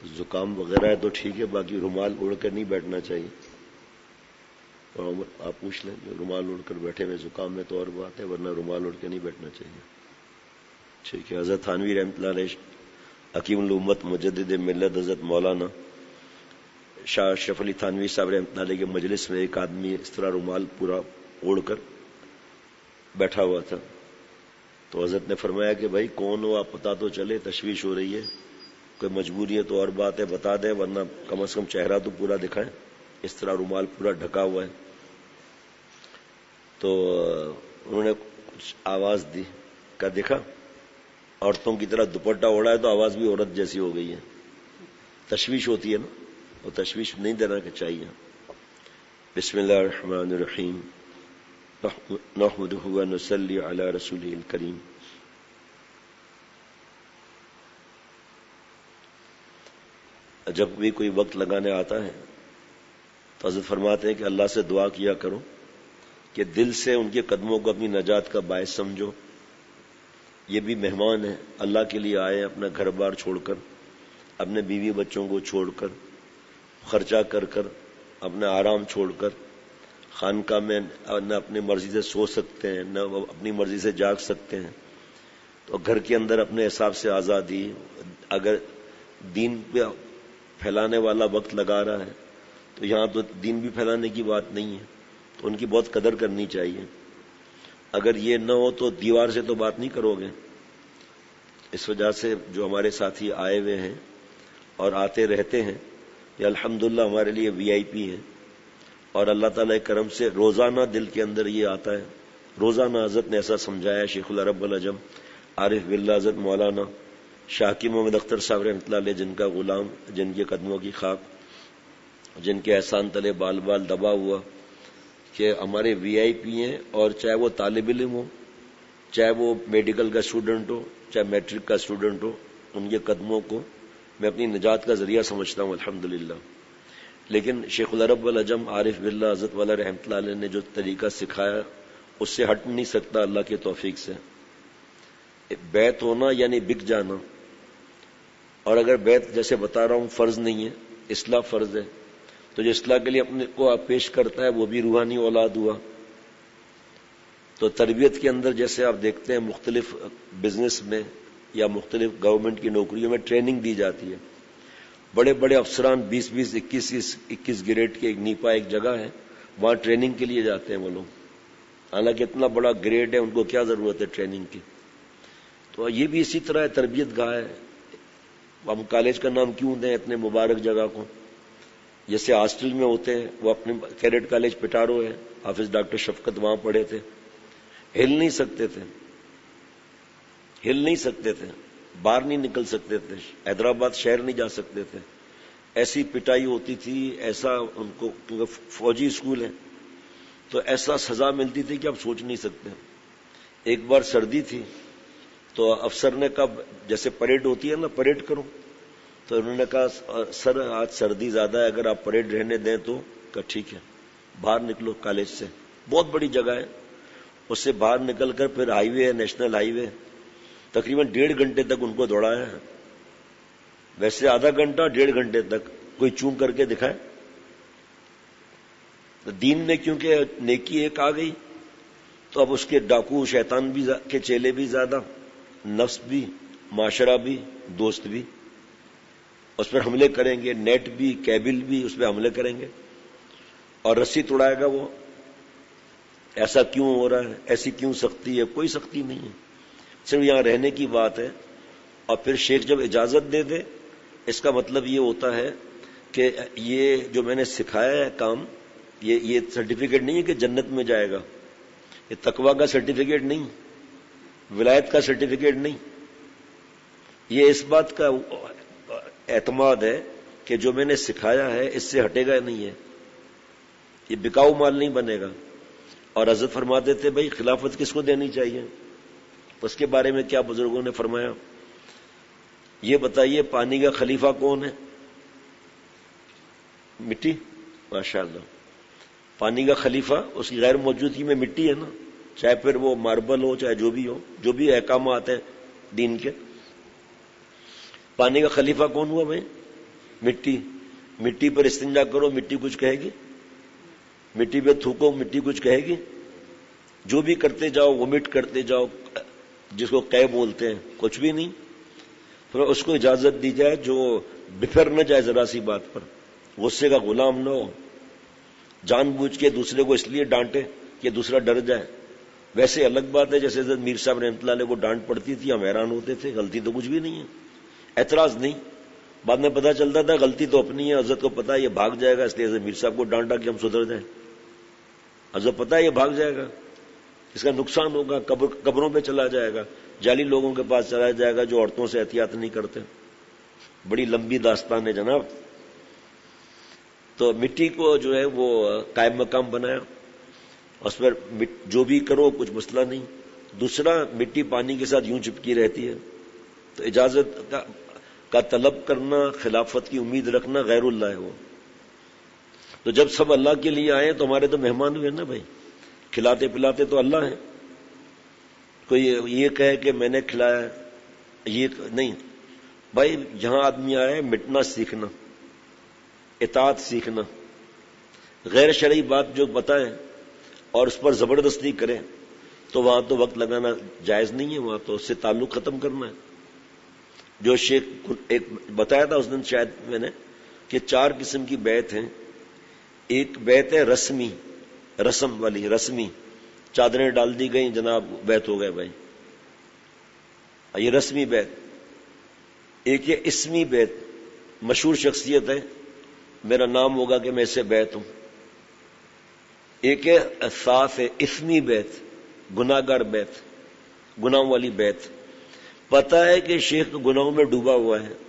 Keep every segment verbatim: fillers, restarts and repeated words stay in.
زکام وغیرہ ہے تو ٹھیک ہے، باقی رومال اڑ کر نہیں بیٹھنا چاہیے. اور آپ پوچھ لیں جو رومال اڑ کر بیٹھے ہوئے زکام میں تو اور بات ہے، ورنہ رومال اڑ کے نہیں بیٹھنا چاہیے. ٹھیک ہے. حضرت تھانوی رحمۃ اللہ علیہ حکیم الامت مجدد ملت حضرت مولانا شاہ اشرف علی تھانوی صاحب رحمۃ اللہ علیہ کے مجلس میں ایک آدمی اس طرح رومال پورا اوڑھ کر بیٹھا ہوا تھا. تو حضرت نے فرمایا کہ بھائی کون ہو آپ پتا تو چلے، تشویش ہو رہی ہے، کوئی مجبوری ہے تو اور بات ہے بتا دیں، ورنہ کم از کم چہرہ تو پورا دکھائیں. اس طرح رومال پورا ڈھکا ہوا ہے. تو انہوں نے کچھ آواز دی، کہا دیکھا عورتوں کی طرح دوپٹہ اوڑھا ہے تو آواز بھی عورت جیسی ہو گئی ہے. تشویش ہوتی ہے نا، وہ تشویش نہیں دینا کہ چاہیے. بسم اللہ الرحمن الرحیم، نحمدہ و نصلی علی رسولہ الکریم. جب بھی کوئی وقت لگانے آتا ہے تو حضرت فرماتے ہیں کہ اللہ سے دعا کیا کرو کہ دل سے ان کے قدموں کو اپنی نجات کا باعث سمجھو. یہ بھی مہمان ہیں، اللہ کے لیے آئے اپنا گھر بار چھوڑ کر، اپنے بیوی بچوں کو چھوڑ کر، خرچہ کر کر، اپنا آرام چھوڑ کر. خانقاہ میں نہ اپنی مرضی سے سو سکتے ہیں، نہ اپنی مرضی سے جاگ سکتے ہیں. تو گھر کے اندر اپنے حساب سے آزادی، اگر دین پہ پھیلانے والا وقت لگا رہا ہے تو یہاں تو دین بھی پھیلانے کی بات نہیں ہے، تو ان کی بہت قدر کرنی چاہیے. اگر یہ نہ ہو تو دیوار سے تو بات نہیں کرو گے. اس وجہ سے جو ہمارے ساتھی آئے ہوئے ہیں اور آتے رہتے ہیں، یہ الحمدللہ ہمارے لیے وی آئی پی ہیں، اور اللہ تعالیٰ کے کرم سے روزانہ دل کے اندر یہ آتا ہے. روزانہ حضرت نے ایسا سمجھایا. شیخ العرب العجم عارف باللہ حضرت مولانا شاکی محمد اختر صاحب رحمۃ اللہ علیہ، جن کا غلام، جن کے قدموں کی خاک، جن کے احسان تلے بال بال دبا ہوا، کہ ہمارے وی آئی پی ہیں. اور چاہے وہ طالب علم ہو، چاہے وہ میڈیکل کا اسٹوڈنٹ ہو، چاہے میٹرک کا اسٹوڈنٹ ہو، ان کے قدموں کو میں اپنی نجات کا ذریعہ سمجھتا ہوں الحمدللہ. لیکن شیخ العرب العجم عارف باللہ حضرت والا رحمۃ اللہ علیہ نے جو طریقہ سکھایا اس سے ہٹ نہیں سکتا اللہ کی توفیق سے. بیعت ہونا یعنی بک جانا، اور اگر بیعت جیسے بتا رہا ہوں فرض نہیں ہے، اصلاح فرض ہے، تو جو اصلاح کے لیے اپنے کو آپ پیش کرتا ہے وہ بھی روحانی اولاد ہوا. تو تربیت کے اندر جیسے آپ دیکھتے ہیں مختلف بزنس میں یا مختلف گورنمنٹ کی نوکریوں میں ٹریننگ دی جاتی ہے. بڑے بڑے افسران بیس بیس اکیس اکیس گریڈ کے ایک نیپا ایک جگہ ہے، وہاں ٹریننگ کے لیے جاتے ہیں وہ لوگ. حالانکہ اتنا بڑا گریڈ ہے، ان کو کیا ضرورت ہے ٹریننگ کی. تو یہ بھی اسی طرح تربیت گاہ ہے. ہم کالج کا نام کیوں دیں اتنے مبارک جگہ کو؟ جیسے ہاسٹل میں ہوتے ہیں، وہ اپنے کیڈٹ کالج پٹارو ہے، حافظ ڈاکٹر شفقت وہاں پڑھے تھے، ہل نہیں سکتے تھے، ہل نہیں سکتے تھے، باہر نہیں نکل سکتے تھے، حیدرآباد شہر نہیں جا سکتے تھے. ایسی پٹائی ہوتی تھی، ایسا ان کو، کیونکہ فوجی اسکول ہے تو ایسا سزا ملتی تھی کہ آپ سوچ نہیں سکتے. ایک بار سردی تھی تو افسر نے کہا جیسے پریڈ ہوتی ہے نا، پریڈ کرو. تو انہوں نے کہا سر آج سردی زیادہ ہے، اگر آپ پریڈ رہنے دیں تو. کہا ٹھیک ہے، باہر نکلو کالج سے. بہت بڑی جگہ ہے، اس سے باہر نکل کر پھر ہائی وے ہے، نیشنل ہائی وے، تقریباً ڈیڑھ گھنٹے تک ان کو دوڑایا ہے. ویسے آدھا گھنٹہ ڈیڑھ گھنٹے تک کوئی چون کر کے دکھائے. دین میں کیونکہ نیکی ایک آ گئی تو اب اس کے ڈاکو شیطان بھی کے چیلے بھی زیادہ، نفس بھی، معاشرہ بھی، دوست بھی اس پر حملے کریں گے. نیٹ بھی، کیبل بھی اس پہ حملے کریں گے اور رسی توڑائے گا وہ. ایسا کیوں ہو رہا ہے، ایسی کیوں سختی ہے؟ کوئی سختی نہیں ہے، صرف یہاں رہنے کی بات ہے. اور پھر شیخ جب اجازت دے دے، اس کا مطلب یہ ہوتا ہے کہ یہ جو میں نے سکھایا ہے کام، یہ یہ سرٹیفکیٹ نہیں ہے کہ جنت میں جائے گا، یہ تقویٰ کا سرٹیفکیٹ نہیں، ولایت کا سرٹیفکیٹ نہیں. یہ اس بات کا اعتماد ہے کہ جو میں نے سکھایا ہے اس سے ہٹے گا نہیں ہے، یہ بکاؤ مال نہیں بنے گا. اور حضرت فرماتے تھے بھائی خلافت کس کو دینی چاہیے؟ اس کے بارے میں کیا بزرگوں نے فرمایا؟ یہ بتائیے پانی کا خلیفہ کون ہے؟ مٹی. ماشاءاللہ، پانی کا خلیفہ اس کی غیر موجودگی میں مٹی ہے نا، چاہے پھر وہ ماربل ہو، چاہے جو بھی ہو، جو بھی احکامات ہیں دین کے. پانی کا خلیفہ کون ہوا بھائی؟ مٹی مٹی پر استنجا کرو، مٹی کچھ کہے گی؟ مٹی پہ تھوکو، مٹی کچھ کہے گی؟ جو بھی کرتے جاؤ، ومٹ کرتے جاؤ، جس کو قے بولتے ہیں، کچھ بھی نہیں. پھر اس کو اجازت دی جائے جو بفر نہ جائے ذرا سی بات پر، غصے کا غلام نہ ہو، جان بوجھ کے دوسرے کو اس لیے ڈانٹے کہ دوسرا ڈر جائے. ویسے الگ بات ہے، جیسے حضرت میر صاحب رحمۃ اللہ علیہ کو ڈانٹ پڑتی تھی، ہم حیران ہوتے تھے، غلطی تو کچھ بھی نہیں ہے، اعتراض نہیں. بعد میں پتا چلتا تھا غلطی تو اپنی ہے، حضرت کو پتا ہے یہ بھاگ جائے گا، اس لیے حضرت میر صاحب کو ڈانٹا کہ ہم سدھر جائیں. حضرت پتا ہے یہ بھاگ جائے گا، اس کا نقصان ہوگا، قبر قبروں پہ چلا جائے گا، جعلی لوگوں کے پاس چلا جائے گا جو عورتوں سے احتیاط نہیں کرتے. بڑی لمبی داستان ہے جناب. تو مٹی کو جو ہے وہ قائم مقام بنایا، اس پر جو بھی کرو کچھ مسئلہ نہیں. دوسرا، مٹی پانی کے ساتھ یوں چپکی رہتی ہے، تو اجازت کا, کا طلب کرنا، خلافت کی امید رکھنا غیر اللہ ہے وہ. تو جب سب اللہ کے لیے آئے تو ہمارے تو مہمان ہوئے نا بھائی، کھلاتے پلاتے تو اللہ ہیں. کوئی یہ کہے کہ میں نے کھلایا، یہ نہیں بھائی. جہاں آدمی آئے مٹنا سیکھنا، اطاعت سیکھنا، غیر شرعی بات جو بتائیں اور اس پر زبردستی کریں تو وہاں تو وقت لگانا جائز نہیں ہے، وہاں تو اس سے تعلق ختم کرنا ہے. جو شیخ ایک بتایا تھا اس دن شاید میں نے کہ چار قسم کی بیعت ہیں. ایک بیعت ہے رسمی، رسم والی، رسمی، چادریں ڈال دی گئیں جناب بیعت ہو گئے بھائی، یہ رسمی بیعت. ایک ہے اسمی بیعت، مشہور شخصیت ہے، میرا نام ہوگا کہ میں اس سے بیعت ہوں. ایک ہے صاف ہے اسمی بیعت، گناہ گار بیعت، گناہوں والی بیعت. پتا ہے کہ شیخ گناہوں میں ڈوبا ہوا ہے،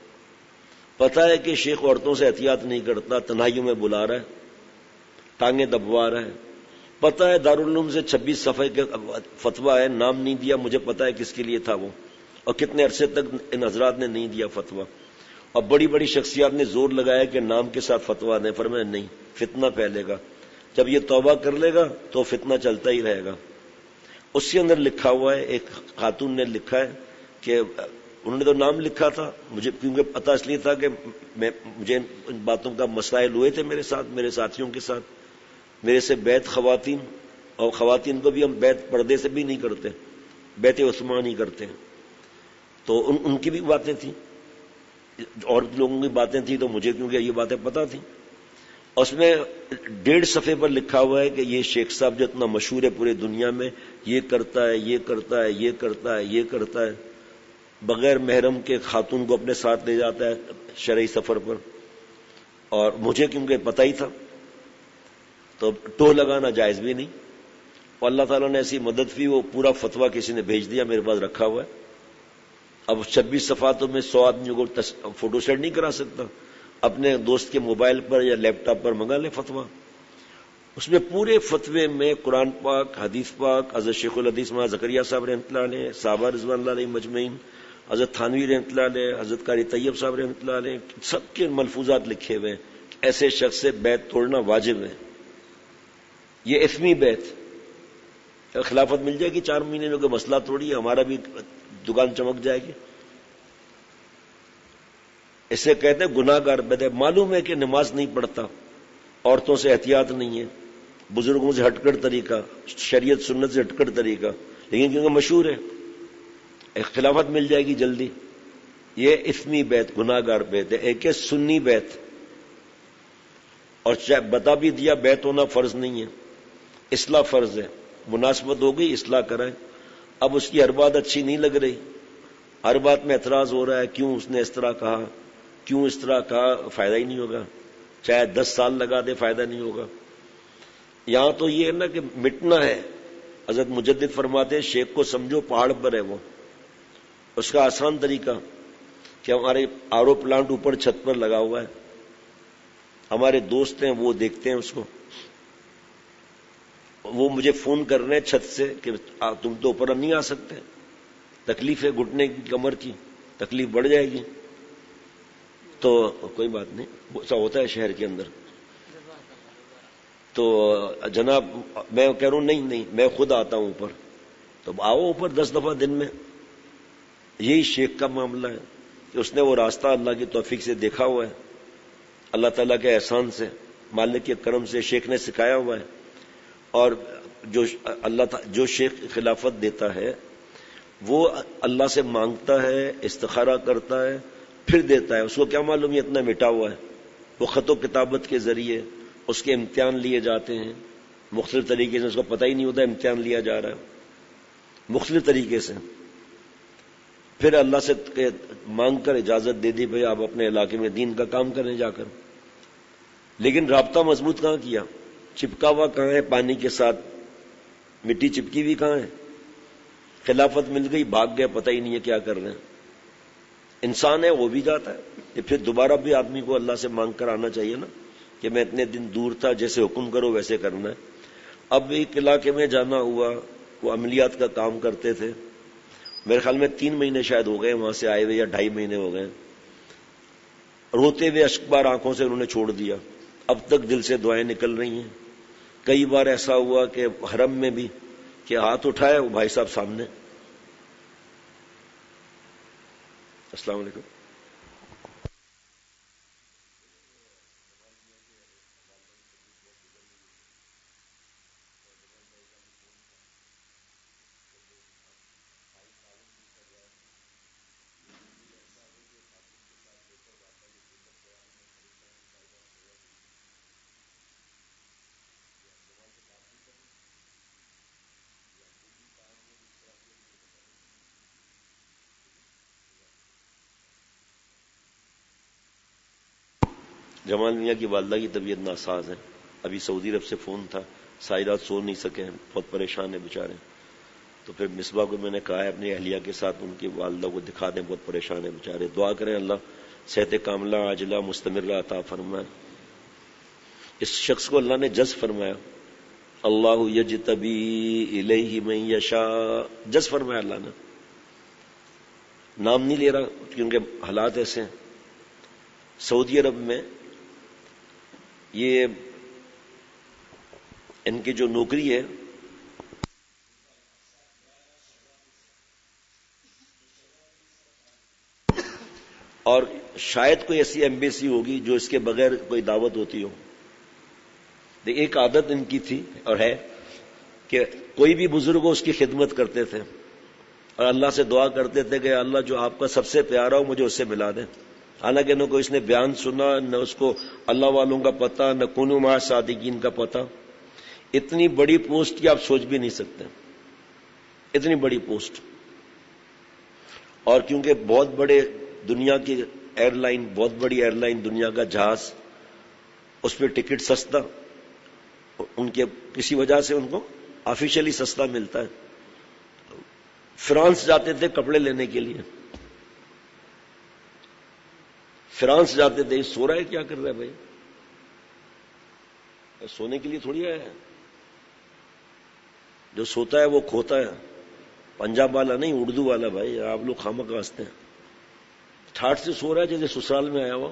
پتا ہے کہ شیخ عورتوں سے احتیاط نہیں کرتا، تنہائیوں میں بلا رہا ہے، ٹانگیں دبوا رہا ہے. پتا ہے دارالعلوم سے چھبیس صفحے کے فتویٰ ہے، نام نہیں دیا، مجھے پتا ہے کس کے لیے تھا وہ، اور کتنے عرصے تک ان حضرات نے نہیں دیا فتویٰ. اور بڑی بڑی شخصیات نے زور لگایا کہ نام کے ساتھ فتویٰ دیں، فرمایا نہیں، فتنہ پھیلے گا. جب یہ توبہ کر لے گا تو فتنہ چلتا ہی رہے گا. اس کے اندر لکھا ہوا ہے، ایک خاتون نے لکھا ہے کہ انہوں نے تو نام لکھا تھا، مجھے کیونکہ پتہ اس لیے تھا کہ میں مجھے ان باتوں کا مسائل ہوئے تھے میرے ساتھ، میرے ساتھیوں کے ساتھ. میرے سے بیعت خواتین، اور خواتین کو بھی ہم بیعت پردے سے بھی نہیں کرتے، بیعت عثمان ہی کرتے ہیں. تو ان, ان کی بھی باتیں تھیں، اور لوگوں کی باتیں تھیں، تو مجھے کیونکہ یہ باتیں پتہ تھیں. اس میں ڈیڑھ صفحے پر لکھا ہوا ہے کہ یہ شیخ صاحب جو اتنا مشہور ہے پورے دنیا میں، یہ کرتا ہے، یہ کرتا ہے، یہ کرتا ہے، یہ کرتا ہے، بغیر محرم کے خاتون کو اپنے ساتھ لے جاتا ہے شرعی سفر پر. اور مجھے کیونکہ پتہ ہی تھا تو ٹو لگانا جائز بھی نہیں. اور اللہ تعالیٰ نے ایسی مدد کی، وہ پورا فتویٰ کسی نے بھیج دیا، میرے پاس رکھا ہوا ہے. اب چھبیس صفحاتوں میں سو آدمیوں کو فوٹو سیٹ نہیں کرا سکتا، اپنے دوست کے موبائل پر یا لیپ ٹاپ پر منگا لے فتویٰ. اس میں پورے فتوے میں قرآن پاک، حدیث پاک، حضرت شیخ الحدیث مولانا زکریا صاحب رحمۃ اللہ علیہ، صحابہ رضوان اللہ علیہ مجمعین، حضرت تھانوی رحمۃ اللہ علیہ، حضرت قاری طیب صاحب رحمۃ اللہ علیہ، سب کے ملفوظات لکھے ہوئے ہیں. ایسے شخص سے بیعت توڑنا واجب ہے. یہ اسمی بیعت، خلافت مل جائے گی چار مہینے میں، کوئی مسئلہ توڑی ہے، ہمارا بھی دکان چمک جائے گی. اسے کہتے ہیں گناہ گار بیعت. معلوم ہے کہ نماز نہیں پڑھتا، عورتوں سے احتیاط نہیں ہے، بزرگوں سے ہٹ کر طریقہ، شریعت سنت سے ہٹ کر طریقہ، لیکن کیونکہ مشہور ہے ایک خلافت مل جائے گی جلدی. یہ اسمی بیعت، گناہ گار بیعت ہے. ایک ہے سنی بیعت، اور بتا بھی دیا بیعت ہونا فرض نہیں ہے، اصلاح فرض ہے. مناسبت ہو گئی اصلاح کرائیں. اب اس کی ہر بات اچھی نہیں لگ رہی، ہر بات میں اعتراض ہو رہا ہے، کیوں اس نے اس طرح کہا، کیوں اس طرح کہا، فائدہ ہی نہیں ہوگا. چاہے دس سال لگا دے فائدہ نہیں ہوگا. یہاں تو یہ ہے نا کہ مٹنا ہے. حضرت مجدد فرماتے ہیں شیخ کو سمجھو پہاڑ پر ہے وہ. اس کا آسان طریقہ کہ ہمارے آر او پلانٹ اوپر چھت پر لگا ہوا ہے، ہمارے دوست ہیں وہ دیکھتے ہیں اس کو، وہ مجھے فون کر رہے ہیں چھت سے کہ تم تو اوپر نہیں آ سکتے، تکلیف ہے گھٹنے کی، کمر کی تکلیف بڑھ جائے گی. تو کوئی بات نہیں، ایسا ہوتا ہے شہر کے اندر. تو جناب میں کہہ رہا ہوں نہیں نہیں میں خود آتا ہوں اوپر. تو آؤ اوپر دس دفعہ دن میں. یہی شیخ کا معاملہ ہے کہ اس نے وہ راستہ اللہ کی توفیق سے دیکھا ہوا ہے. اللہ تعالیٰ کے احسان سے، مالک کے کرم سے شیخ نے سکھایا ہوا ہے، اور جو اللہ جو شیخ خلافت دیتا ہے وہ اللہ سے مانگتا ہے، استخارہ کرتا ہے، پھر دیتا ہے. اس کو کیا معلوم یہ اتنا مٹا ہوا ہے؟ وہ خط و کتابت کے ذریعے اس کے امتحان لیے جاتے ہیں مختلف طریقے سے، اس کو پتہ ہی نہیں ہوتا امتحان لیا جا رہا ہے مختلف طریقے سے. پھر اللہ سے مانگ کر اجازت دے دی بھائی آپ اپنے علاقے میں دین کا کام کریں جا کر. لیکن رابطہ مضبوط کہاں کیا؟ چپکا ہوا کہاں ہے پانی کے ساتھ؟ مٹی چپکی ہوئی کہاں ہے؟ خلافت مل گئی، بھاگ گیا، پتہ ہی نہیں ہے کیا کر رہے ہیں. انسان ہے وہ بھی جاتا ہے، کہ پھر دوبارہ بھی آدمی کو اللہ سے مانگ کر آنا چاہیے نا، کہ میں اتنے دن دور تھا، جیسے حکم کرو ویسے کرنا ہے. اب ایک علاقے میں جانا ہوا، وہ عملیات کا کام کرتے تھے، میرے خیال میں تین مہینے شاید ہو گئے وہاں سے آئے ہوئے، یا ڈھائی مہینے ہو گئے. روتے ہوئے اشک بار آنکھوں سے انہوں نے چھوڑ دیا. اب تک دل سے دعائیں نکل رہی ہیں. کئی بار ایسا ہوا کہ حرم میں بھی کہ ہاتھ اٹھایا وہ بھائی صاحب سامنے. السلام علیکم. جمال میاں کی والدہ کی طبیعت ناساز ہے، ابھی سعودی عرب سے فون تھا، ساری رات سو نہیں سکے ہیں، بہت پریشان ہیں بیچارے. تو پھر مصباح کو میں نے کہا ہے اپنی اہلیہ کے ساتھ ان کی والدہ کو دکھا دیں، بہت پریشان ہیں بیچارے. دعا کریں اللہ صحت کاملہ عاجلہ مستمرہ عطا فرمائے. اس شخص کو اللہ نے جذب فرمایا، اللہ یجتبی الیہ من یشاء، جذب فرمایا اللہ نے. نام نہیں لے رہا کیونکہ حالات ایسے ہیں. سعودی عرب میں یہ ان کی جو نوکری ہے اور شاید کوئی ایسی ایمبیسی ہوگی جو اس کے بغیر کوئی دعوت ہوتی ہو. ایک عادت ان کی تھی اور ہے کہ کوئی بھی بزرگ ہو اس کی خدمت کرتے تھے اور اللہ سے دعا کرتے تھے کہ اللہ جو آپ کا سب سے پیارا ہو مجھے اس سے ملا دیں. حالانکہ نہ کوئی اس نے بیان سنا، نہ اس کو اللہ والوں کا پتہ، نہ کونوا مع صادقین کا پتہ. اتنی بڑی پوسٹ کی آپ سوچ بھی نہیں سکتے، اتنی بڑی پوسٹ. اور کیونکہ بہت بڑے دنیا کی ایئر لائن، بہت بڑی ایئر لائن دنیا کا جہاز، اس پہ ٹکٹ سستا، ان کے کسی وجہ سے ان کو آفیشلی سستا ملتا ہے. فرانس جاتے تھے کپڑے لینے کے لیے، فرانس جاتے تھے. سو رہا ہے کیا کر رہا ہے بھائی؟ سونے کے لیے تھوڑی آیا ہے، جو سوتا ہے وہ کھوتا ہے. پنجاب والا نہیں، اردو والا بھائی. آپ لوگ خامہ کا ہنستے ہیں. ٹھاٹ سے سو رہا ہے جیسے سسرال میں آیا ہوا.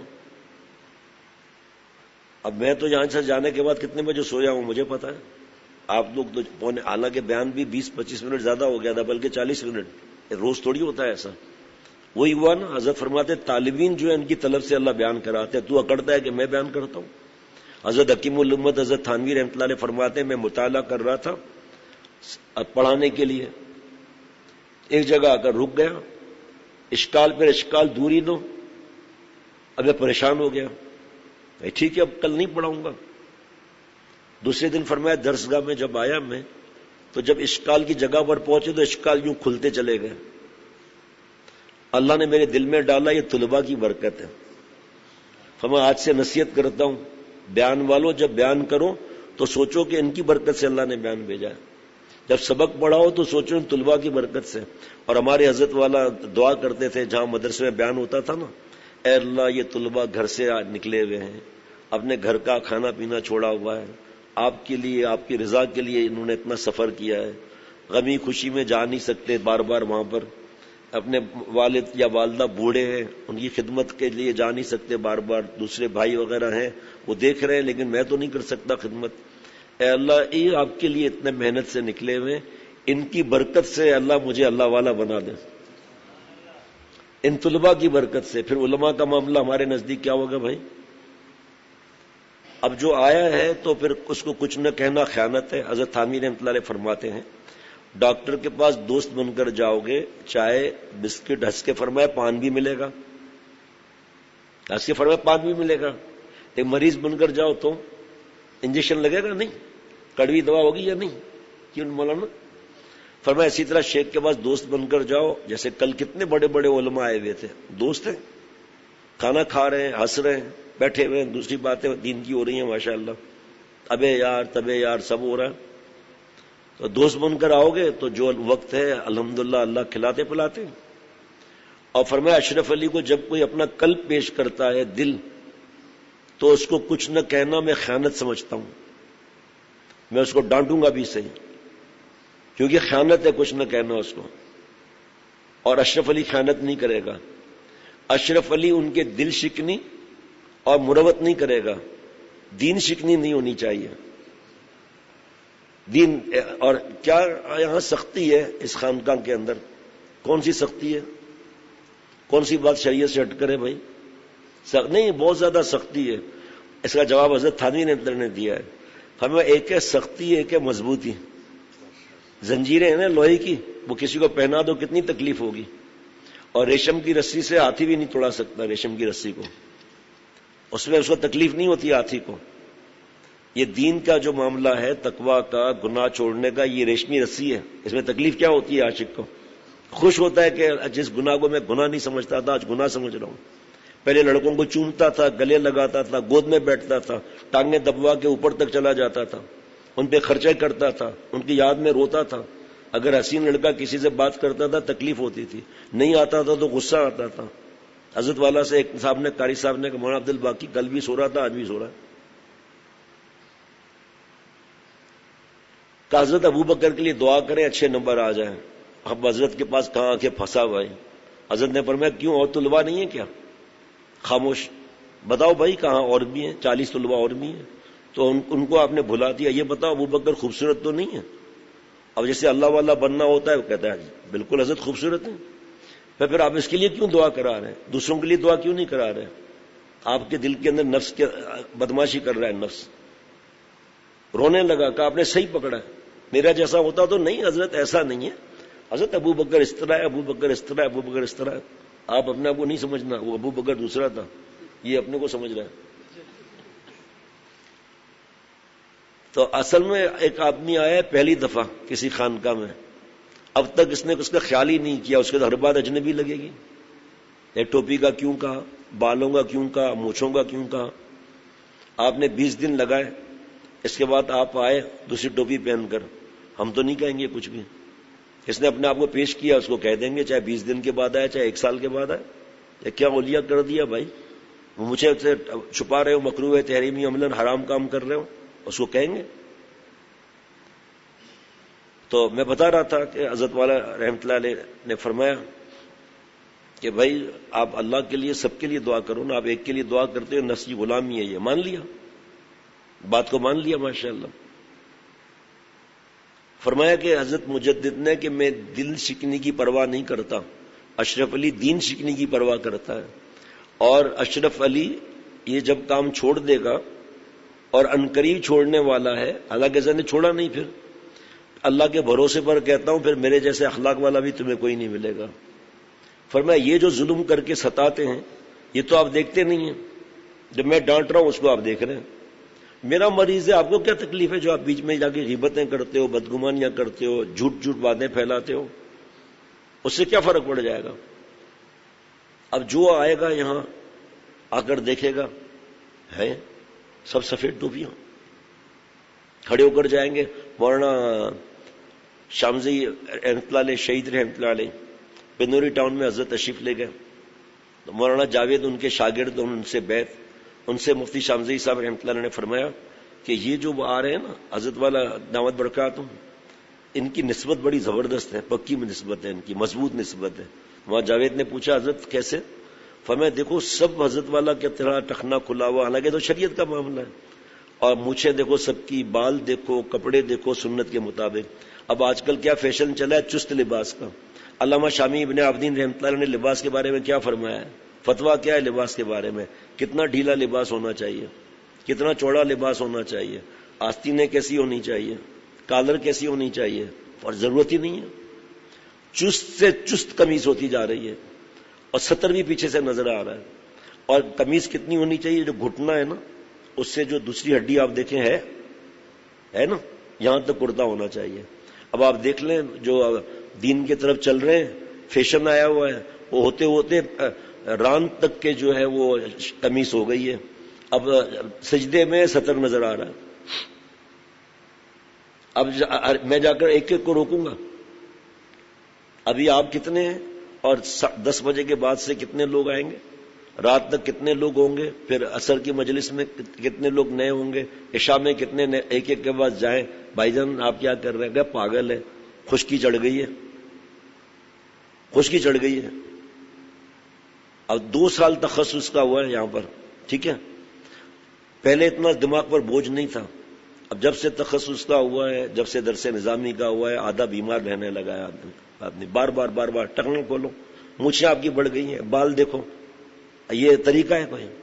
اب میں تو یہاں سے جانے کے بعد کتنے بجے سویا ہوں مجھے پتا ہے. آپ لوگ تو پونے، حالانکہ بیان بھی بیس پچیس منٹ زیادہ ہو گیا تھا، بلکہ چالیس منٹ. روز تھوڑی ہوتا ہے ایسا. وہی ہوا نا، حضرت فرماتے طالبین جو ہے ان کی طلب سے اللہ بیان کراتے ہیں. تو اکڑتا ہے کہ میں بیان کرتا ہوں. حضرت حکیم الامت حضرت تھانوی رحمۃ اللہ علیہ فرماتے ہیں میں مطالعہ کر رہا تھا پڑھانے کے لیے، ایک جگہ آ کر رک گیا، اشکال پر اشکال دوری دو. اب میں پریشان ہو گیا، ٹھیک ہے اب کل نہیں پڑھاؤں گا. دوسرے دن فرمایا درسگاہ میں جب آیا میں تو جب اشکال کی جگہ پر پہنچے تو اشکال یوں کھلتے چلے گئے. اللہ نے میرے دل میں ڈالا یہ طلباء کی برکت ہے. فرمایا آج سے نصیحت کرتا ہوں بیان والوں، جب بیان کرو تو سوچو کہ ان کی برکت سے اللہ نے بیان بھیجا ہے. جب سبق پڑھاؤ تو سوچو ان طلباء کی برکت سے. اور ہمارے حضرت والا دعا کرتے تھے جہاں مدرسے میں بیان ہوتا تھا نا، اے اللہ یہ طلباء گھر سے نکلے ہوئے ہیں، اپنے گھر کا کھانا پینا چھوڑا ہوا ہے، آپ کے لیے، آپ کی رضا کے لیے انہوں نے اتنا سفر کیا ہے، غمی خوشی میں جا نہیں سکتے بار بار وہاں پر. اپنے والد یا والدہ بوڑھے ہیں، ان کی خدمت کے لیے جا نہیں سکتے بار بار. دوسرے بھائی وغیرہ ہیں وہ دیکھ رہے ہیں لیکن میں تو نہیں کر سکتا خدمت. اے اللہ یہ آپ کے لیے اتنے محنت سے نکلے ہوئے، ان کی برکت سے اللہ مجھے اللہ والا بنا دے، ان طلباء کی برکت سے. پھر علماء کا معاملہ ہمارے نزدیک کیا ہوگا بھائی؟ اب جو آیا ہے تو پھر اس کو کچھ نہ کہنا خیانت ہے. حضرت تھانوی رحمۃ اللہ علیہ فرماتے ہیں ڈاکٹر کے پاس دوست بن کر جاؤ گے, چائے بسکٹ ہنس کے فرمایا پان بھی ملے گا, ہنس کے فرمایا پان بھی ملے گا. ایک مریض بن کر جاؤ تو انجیکشن لگے گا نہیں, کڑوی دوا ہوگی یا نہیں, کیوں مولانا؟ فرمایا اسی طرح شیخ کے پاس دوست بن کر جاؤ, جیسے کل کتنے بڑے بڑے علماء آئے ہوئے تھے, دوست ہیں, کھانا کھا رہے ہیں, ہنس رہے ہیں, بیٹھے ہوئے ہیں, دوسری باتیں دین کی ہو رہی ہیں ماشاء اللہ, ابے یار تبے یار سب ہو رہا ہے. تو دوست بن کر آؤ گے تو جو وقت ہے الحمدللہ اللہ کھلاتے پلاتے. اور فرمایا اشرف علی کو جب کوئی اپنا قلب پیش کرتا ہے, دل, تو اس کو کچھ نہ کہنا میں خیانت سمجھتا ہوں, میں اس کو ڈانٹوں گا بھی صحیح, کیونکہ خیانت ہے کچھ نہ کہنا اس کو. اور اشرف علی خیانت نہیں کرے گا. اشرف علی ان کے دل شکنی اور مروت نہیں کرے گا, دین شکنی نہیں ہونی چاہیے. دین اور کیا یہاں سختی ہے اس خانقاہ کے اندر, کون سی سختی ہے, کون سی بات شریعت سے ہٹ کرے بھائی؟ نہیں, بہت زیادہ سختی ہے. اس کا جواب حضرت تھانوی نے دیا ہے. ہمیں ایک ہے سختی, ایک ہے مضبوطی. زنجیریں ہیں نا لوہے کی, وہ کسی کو پہنا دو کتنی تکلیف ہوگی, اور ریشم کی رسی سے ہاتھی بھی نہیں توڑا سکتا ریشم کی رسی کو, اس میں اس کو تکلیف نہیں ہوتی ہاتھی کو. یہ دین کا جو معاملہ ہے, تقویٰ کا, گناہ چھوڑنے کا, یہ ریشمی رسی ہے, اس میں تکلیف کیا ہوتی ہے عاشق کو؟ خوش ہوتا ہے کہ جس گناہ کو میں گناہ نہیں سمجھتا تھا آج گناہ سمجھ رہا ہوں. پہلے لڑکوں کو چومتا تھا, گلے لگاتا تھا, گود میں بیٹھتا تھا, ٹانگیں دبوا کے اوپر تک چلا جاتا تھا, ان پہ خرچے کرتا تھا, ان کی یاد میں روتا تھا. اگر حسین لڑکا کسی سے بات کرتا تھا تکلیف ہوتی تھی, نہیں آتا تھا تو غصہ آتا تھا. حضرت والا سے ایک صاحب نے, قاری صاحب نے, مولانا عبد الباقی کل بھی سو رہا تھا آج بھی سو رہا ہے, کہ حضرت ابو بکر کے لیے دعا کریں اچھے نمبر آ جائیں. اب حضرت کے پاس کہاں آ کے پھنسا ہوا ہے. حضرت نے فرمایا کیوں, اور طلباء نہیں ہے کیا؟ خاموش, بتاؤ بھائی کہاں اور بھی ہیں, چالیس طلباء اور بھی ہیں. تو ان, ان کو آپ نے بھلا دیا. یہ بتاؤ ابو بکر خوبصورت تو نہیں ہے؟ اب جیسے اللہ والا بننا ہوتا ہے وہ کہتا ہے بالکل حضرت خوبصورت ہے. پھر پھر آپ اس کے لیے کیوں دعا کرا رہے ہیں, دوسروں کے لیے دعا کیوں نہیں کرا رہے؟ آپ کے دل کے اندر نفس کے بدماشی کر رہا ہے, نفس رونے لگا کہ آپ نے صحیح پکڑا ہے, میرا جیسا ہوتا تو نہیں. حضرت ایسا نہیں ہے, حضرت ابو بکر اس طرح ہے, ابو بکر اس طرح ہے, ابو بکر اس طرح ہے. آپ اپنے آپ کو نہیں سمجھنا, وہ ابو بکر دوسرا تھا, یہ اپنے کو سمجھ رہا ہے. تو اصل میں ایک آدمی آیا ہے پہلی دفعہ کسی خانقاہ میں, اب تک اس نے اس کا خیال ہی نہیں کیا, اس کے ہر بات اجنبی لگے گی. ایک ٹوپی کا کیوں کہا, بالوں کا کیوں کہا, مونچھوں کا کیوں کہا. آپ نے بیس دن لگائے, اس کے بعد آپ آئے دوسری ٹوپی پہن کر, ہم تو نہیں کہیں گے کچھ بھی. اس نے اپنے آپ کو پیش کیا, اس کو کہہ دیں گے چاہے بیس دن کے بعد آئے چاہے ایک سال کے بعد آئے. یہ کیا اولیاء کر دیا بھائی, وہ مجھے چھپا رہے ہو, مکروہ تحریمی عملاً حرام کام کر رہے ہو, اس کو کہیں گے. تو میں بتا رہا تھا کہ حضرت والا رحمۃ اللہ علیہ نے فرمایا کہ بھائی آپ اللہ کے لیے سب کے لیے دعا کرو نا, آپ ایک کے لیے دعا کرتے ہو, نفس کی غلامی ہے. یہ مان لیا, بات کو مان لیا ماشاء اللہ. فرمایا کہ حضرت مجدد نے کہ میں دل شکنی کی پرواہ نہیں کرتا, اشرف علی دین شکنی کی پرواہ کرتا ہے. اور اشرف علی یہ جب کام چھوڑ دے گا, اور عنقریب چھوڑنے والا ہے, حالانکہ اس نے چھوڑا نہیں, پھر اللہ کے بھروسے پر کہتا ہوں پھر میرے جیسے اخلاق والا بھی تمہیں کوئی نہیں ملے گا. فرمایا یہ جو ظلم کر کے ستاتے ہیں یہ تو آپ دیکھتے نہیں ہیں, جب میں ڈانٹ رہا ہوں اس کو آپ دیکھ رہے ہیں. میرا مریض ہے, آپ کو کیا تکلیف ہے جو آپ بیچ میں جا کے غیبتیں کرتے ہو, بدگمانیاں کرتے ہو, جھوٹ جھوٹ باتیں پھیلاتے ہو, اس سے کیا فرق پڑ جائے گا؟ اب جو آئے گا یہاں آ کر دیکھے گا ہے سب سفید ٹوپیاں, کھڑے ہو کر جائیں گے. مولانا شامزی رحمۃ اللہ علیہ, شہید رحمۃ اللہ علیہ, بنوری ٹاؤن میں حضرت تشریف لے گئے. تو مولانا جاوید ان کے شاگرد, ان سے بیت, ان سے مفتی شامزی صاحب رحمۃ اللہ علیہ نے فرمایا کہ یہ جو آ رہے ہیں نا حضرت والا دعوت برکاتہم, ان کی نسبت بڑی زبردست ہے, پکی نسبت ہے ان کی, مضبوط نسبت ہے. وہاں جاوید نے پوچھا حضرت کیسے؟ فرمایا دیکھو سب حضرت والا کے طرح ٹخنا کھلا ہوا, حالانکہ تو شریعت کا معاملہ ہے, اور مونچھیں دیکھو سب کی, بال دیکھو, کپڑے دیکھو سنت کے مطابق. اب آج کل کیا فیشن چلا ہے, چست لباس کا. علامہ شامی ابن عابدین رحمۃ اللہ نے لباس کے بارے میں کیا فرمایا ہے, فتویٰ کیا ہے لباس کے بارے میں, کتنا ڈھیلا لباس ہونا چاہیے. کتنا چوڑا لباس ہونا چاہیے، آستینیں کیسی ہونی چاہیے، کالر کیسی ہونی چاہیے، اور ضرورت ہی نہیں ہے. چست سے چست قمیص ہوتی جا رہی ہے اور سطر بھی پیچھے سے نظر آ رہا ہے. اور قمیص کتنی ہونی چاہیے، جو گھٹنا ہے نا اس سے جو دوسری ہڈی آپ دیکھیں ہے ہے نا، یہاں تک کرتا ہونا چاہیے. اب آپ دیکھ لیں جو دین کی طرف چل رہے ہیں، فیشن آیا ہوا ہے، وہ ہوتے ہوتے ران تک کے جو ہے وہ قمیص ہو گئی ہے. اب سجدے میں سطر نظر آ رہا ہے. اب میں جا کر ایک ایک کو روکوں گا. ابھی آپ کتنے ہیں اور دس بجے کے بعد سے کتنے لوگ آئیں گے، رات تک کتنے لوگ ہوں گے، پھر عصر کی مجلس میں کتنے لوگ نئے ہوں گے، عشاء میں کتنے نئے، ایک ایک کے بعد جائیں. بھائی جان آپ کیا کر رہے ہیں؟ کہ پاگل ہے، خشکی چڑھ گئی ہے، خشکی چڑھ گئی ہے. اب دو سال تخصص کا ہوا ہے یہاں پر، ٹھیک ہے. پہلے اتنا دماغ پر بوجھ نہیں تھا. اب جب سے تخصص کا ہوا ہے، جب سے درس نظامی کا ہوا ہے، آدھا بیمار رہنے لگا ہے آدمی. بار بار بار بار ٹکنگ کھولو، مونچھیں آپ کی بڑھ گئی ہیں، بال دیکھو. یہ طریقہ ہے کوئی؟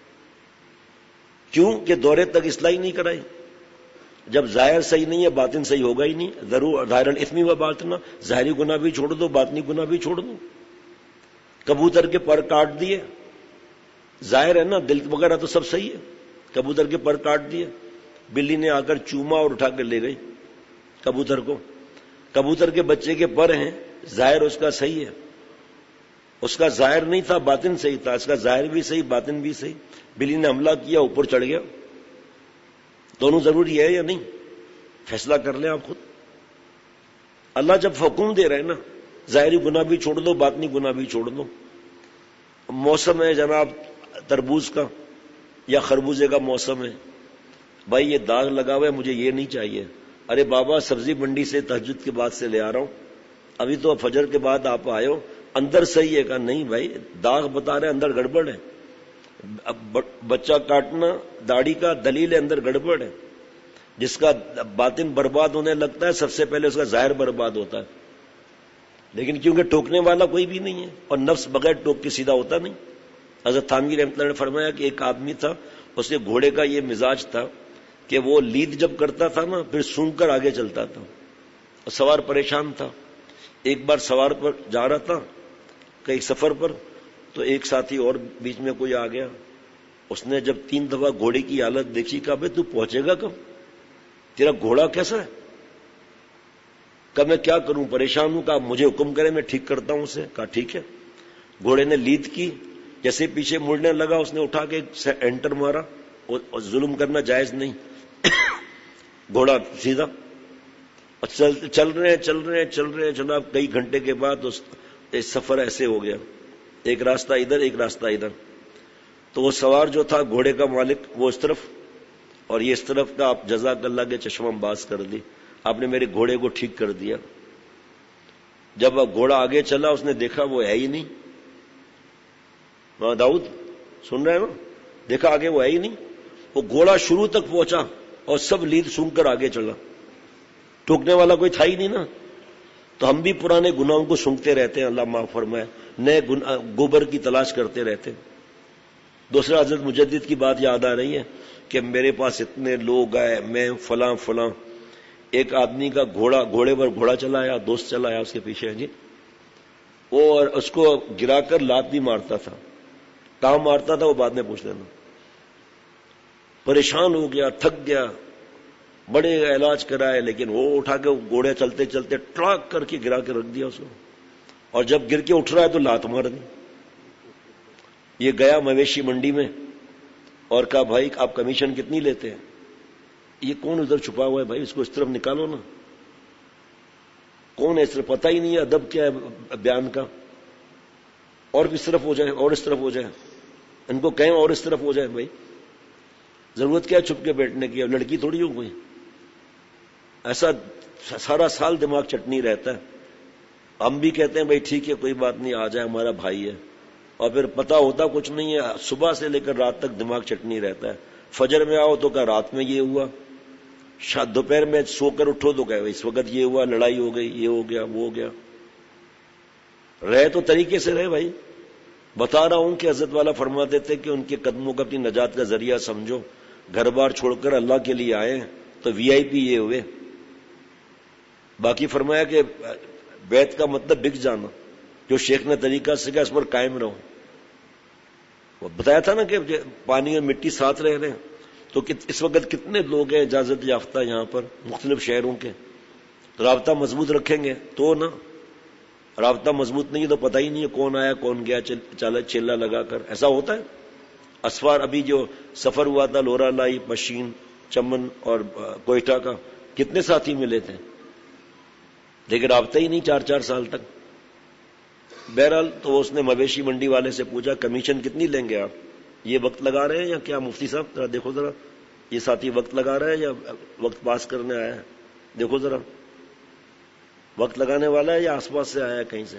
کیوں کہ دورے تک اصلاح نہیں کرائی. جب ظاہر صحیح نہیں ہے باطن صحیح ہوگا ہی نہیں. ضرور ظاہر الاثم و باطن، ظاہری گناہ بھی چھوڑ دو، باطنی گناہ بھی چھوڑ دو. کبوتر کے پر کاٹ دیے، ظاہر ہے نا، دل وغیرہ تو سب صحیح ہے، کبوتر کے پر کاٹ دیے. بلی نے آ کر چوما اور اٹھا کر لے گئی کبوتر کو. کبوتر کے بچے کے پر ہیں، ظاہر اس کا صحیح ہے، اس کا ظاہر نہیں تھا باطن صحیح تھا. اس کا ظاہر بھی صحیح باطن بھی صحیح. بلی نے حملہ کیا، اوپر چڑھ گیا. دونوں ضروری ہے یا نہیں؟ فیصلہ کر لیں آپ خود. اللہ جب حکم دے رہے نا، ظاہری گناہ بھی چھوڑ دو، باطنی گناہ بھی چھوڑ دو. موسم ہے جناب تربوز کا یا خربوزے کا موسم ہے، بھائی یہ داغ لگا ہوا ہے، مجھے یہ نہیں چاہیے. ارے بابا سبزی منڈی سے تہجد کے بعد سے لے آ رہا ہوں، ابھی تو فجر کے بعد آپ آئے ہو، اندر صحیح ہے. کہا نہیں بھائی، داغ بتا رہے اندر گڑبڑ ہے. بچہ کاٹنا داڑھی کا دلیل ہے اندر گڑبڑ ہے. جس کا باطن برباد ہونے لگتا ہے سب سے پہلے اس کا ظاہر برباد ہوتا ہے. لیکن کیونکہ ٹوکنے والا کوئی بھی نہیں ہے اور نفس بغیر ٹوک کے سیدھا ہوتا نہیں. حضرت تھانوی رحمۃ اللہ نے فرمایا کہ ایک آدمی تھا، اس کے گھوڑے کا یہ مزاج تھا کہ وہ لید جب کرتا تھا نا پھر سونگ کر آگے چلتا تھا. اور سوار پریشان تھا. ایک بار سوار پر جا رہا تھا کئی سفر پر، تو ایک ساتھی اور بیچ میں کوئی آ گیا. اس نے جب تین دفعہ گھوڑے کی حالت دیکھی، کہا بھائی تو پہنچے گا کب، تیرا گھوڑا کیسا ہے؟ کہا میں کیا کروں، پریشان ہوں. کہا مجھے حکم کرے میں ٹھیک کرتا ہوں اسے. کہا ٹھیک ہے. گھوڑے نے لید کی، جیسے پیچھے مڑنے لگا اس نے اٹھا کے اینٹر مارا. اور ظلم کرنا جائز نہیں. گھوڑا سیدھا چل چل رہے ہیں چل رہے ہیں چل رہے ہیں جناب. کئی گھنٹے کے بعد اس سفر ایسے ہو گیا، ایک راستہ ادھر ایک راستہ ادھر. تو وہ سوار جو تھا گھوڑے کا مالک وہ اس طرف اور یہ اس طرف کا، آپ جزاک اللہ کے چشمہ باز کر دی، آپ نے میرے گھوڑے کو ٹھیک کر دیا. جب گھوڑا آگے چلا اس نے دیکھا وہ ہے ہی نہیں. وہاں داؤد سن رہے ہیں نا، دیکھا آگے وہ ہے ہی نہیں. وہ گھوڑا شروع تک پہنچا اور سب لید سونگ کر آگے چلا. ٹوکنے والا کوئی تھا ہی نہیں نا. تو ہم بھی پرانے گناہوں کو سونگتے رہتے ہیں، اللہ معاف فرمائے، نئے گوبر کی تلاش کرتے رہتے ہیں. دوسرا حضرت مجدد کی بات یاد آ رہی ہے کہ میرے پاس اتنے لوگ آئے، میں فلاں فلاں. ایک آدمی کا گھوڑا گھوڑے پر گھوڑا چلایا، دوست چلایا اس کے پیچھے جی، وہ اس کو گرا کر لات بھی مارتا تھا. کہاں مارتا تھا وہ بعد میں پوچھ لینا. پریشان ہو گیا، تھک گیا، بڑے علاج کرائے، لیکن وہ اٹھا کے گھوڑے چلتے چلتے ٹراک کر کے گرا کے رکھ دیا اس کو. اور جب گر کے اٹھ رہا ہے تو لات مار دی. یہ گیا مویشی منڈی میں اور کہا بھائی آپ کمیشن کتنی لیتے ہیں؟ یہ کون ادھر چھپا ہوا ہے بھائی، اس کو اس طرف نکالو نا. کون ہے اس طرف؟ پتہ ہی نہیں ہے ادب کیا ہے بیان کا. اور اس طرف ہو جائے اور اس طرف ہو جائے، ان کو کہیں اور اس طرف ہو جائے. بھائی ضرورت کیا چھپ کے بیٹھنے کی؟ لڑکی تھوڑی ہو کوئی. ایسا سارا سال دماغ چٹنی رہتا ہے. ہم بھی کہتے ہیں بھائی ٹھیک ہے کوئی بات نہیں، آ جائے ہمارا بھائی ہے، اور پھر پتہ ہوتا کچھ نہیں ہے. صبح سے لے کر رات تک دماغ چٹنی رہتا ہے. فجر میں آؤ تو کہا رات میں یہ ہوا، دوپہر میں سو کر اٹھو تو کہا اس وقت یہ ہوا، لڑائی ہو گئی، یہ ہو گیا وہ ہو گیا. رہے تو طریقے سے رہے بھائی. بتا رہا ہوں کہ حضرت والا فرماتے تھے کہ ان کے قدموں کو اپنی نجات کا ذریعہ سمجھو. گھر بار چھوڑ کر اللہ کے لیے آئے ہیں تو وی آئی پی یہ ہوئے. باقی فرمایا کہ بیت کا مطلب بک جانا، جو شیخ نے طریقہ سکھا اس پر قائم رہو. وہ بتایا تھا نا کہ پانی اور مٹی ساتھ رہ رہے ہیں. تو اس وقت کتنے لوگ ہیں اجازت یافتہ یہاں پر مختلف شہروں کے، رابطہ مضبوط رکھیں گے تو نا. رابطہ مضبوط نہیں ہے تو پتہ ہی نہیں ہے کون آیا کون گیا، چالا چیلا لگا کر. ایسا ہوتا ہے. اسفار ابھی جو سفر ہوا تھا لورا لائی، پشین، چمن اور کوئٹہ کا، کتنے ساتھی ملے تھے لیکن رابطہ ہی نہیں چار چار سال تک. بہرحال تو اس نے مویشی منڈی والے سے پوچھا کمیشن کتنی لیں گے آپ؟ یہ وقت لگا رہے ہیں یا کیا مفتی صاحب؟ ذرا دیکھو ذرا، یہ ساتھی وقت لگا رہا ہے یا وقت پاس کرنے آیا ہے؟ دیکھو ذرا، وقت لگانے والا ہے یا آس پاس سے آیا ہے کہیں سے؟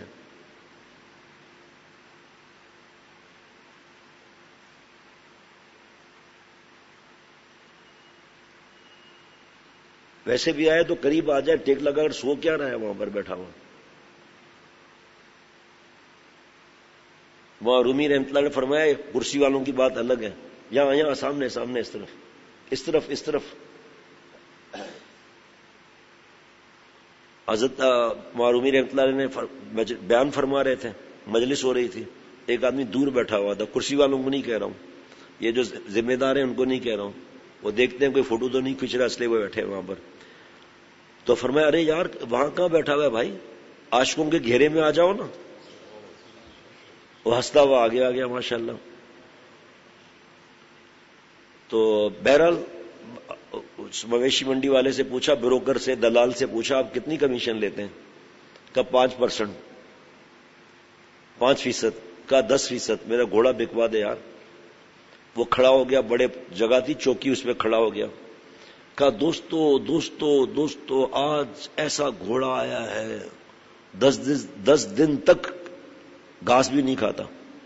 ویسے بھی آئے تو قریب آ جائے، ٹیک لگا کر سو کیا رہا ہے وہاں پر بیٹھا ہوا؟ وہاں رومی رحمۃ اللہ نے فرمایا کرسی والوں کی بات الگ ہے. یہاں یہاں سامنے سامنے اس طرف اس طرف اس طرف حضرت معرومی رحمۃ اللہ نے بیان فرما رہے تھے، مجلس ہو رہی تھی، ایک آدمی دور بیٹھا ہوا تھا. کرسی والوں کو نہیں کہہ رہا ہوں، یہ جو ذمہ دار ہیں ان کو نہیں کہہ رہا ہوں، وہ دیکھتے ہیں کوئی فوٹو تو نہیں کھینچ رہا اس لیے وہ بیٹھے وہاں پر. تو فرمایا ارے یار وہاں کہاں بیٹھا ہوا ہے بھائی، عاشقوں کے گھیرے میں آ جاؤ نا. وہ ہنستا ہوا آگے آ گیا ماشاء اللہ. تو بہرحال مویشی منڈی والے سے پوچھا، بروکر سے، دلال سے پوچھا آپ کتنی کمیشن لیتے ہیں؟ کا پانچ پرسنٹ پانچ فیصد کا دس فیصد میرا گھوڑا بکوا دے یار. وہ کھڑا ہو گیا، بڑے جگہ تھی چوکی اس پہ کھڑا ہو گیا. کہا دوستو دوستو دوستو آج ایسا گھوڑا آیا ہے دس دس دن تک گھاس بھی نہیں کھاتا.